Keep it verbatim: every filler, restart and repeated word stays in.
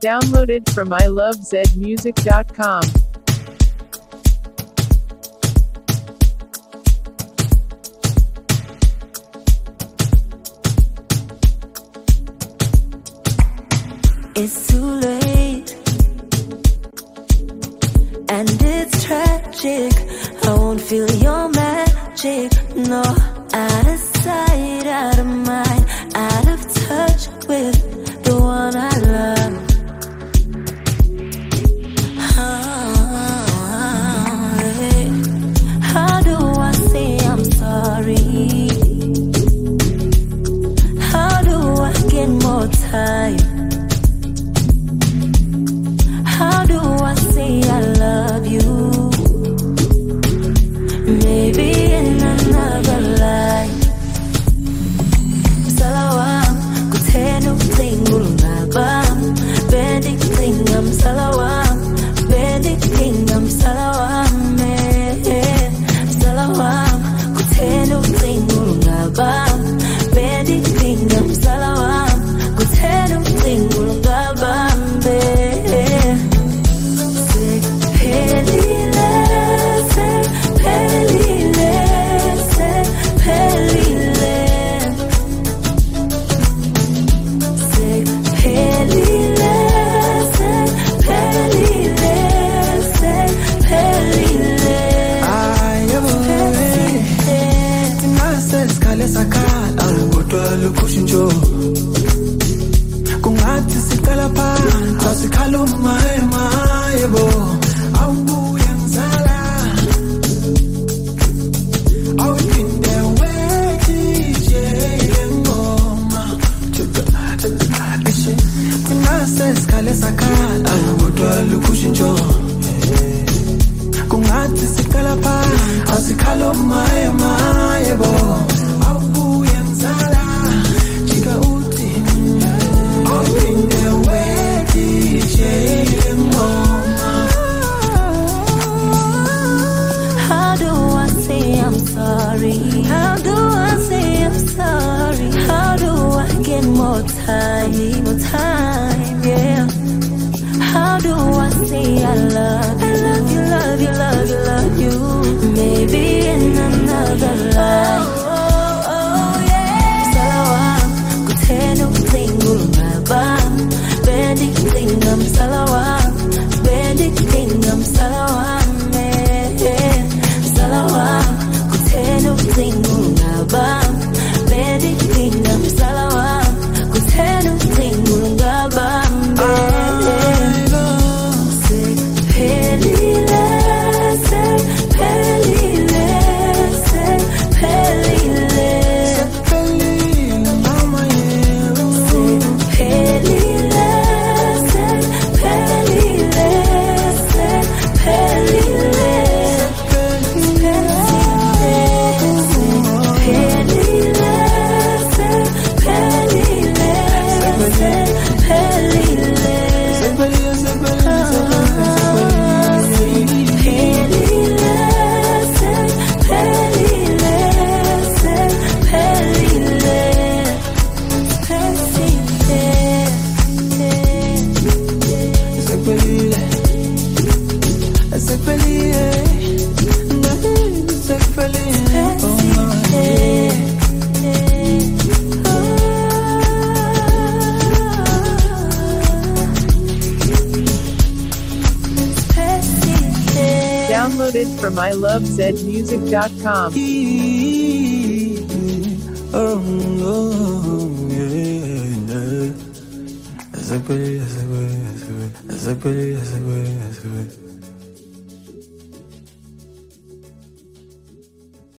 Downloaded from I love zed music dot com. It's too late, and it's tragic. I won't feel your magic, no. Out of sight, out of mind, out of touch with the one I love. How do I say I'm sorry? How do I get more time? How do I say I love you? Maybe in another life. Salawam, kuteno klingul nabam. Bendik klingam salawam. Bendik klingam salawam. Salawam, kuteno klingul nabam. Bendik klingam salawam. Kuteno klingul nabam. Kushinjo kungathi siqala phansi asikhaluma emayebo awubuye ngizala awuphinde wethi nje ngoma kunase sikhale sakhala kodwa lukushinjo kungathi siqala phansi asikhaluma emayebo awubuye ngizala How do I say I'm sorry? How do I say I'm sorry? How do I get more time, more time, yeah? How do I say I love you? I love you, love you, love you, love you. Maybe in another life. Oh, oh, yeah. Salawam, kuteno klingul nabam. Bendik klingam salawam. Bendik klingam salawam. Salawam, kuteno klingul nabam. Bendik klingam salawam. Kuteno klingul nabam. Downloaded from I love zed music dot com. Oh, yeah.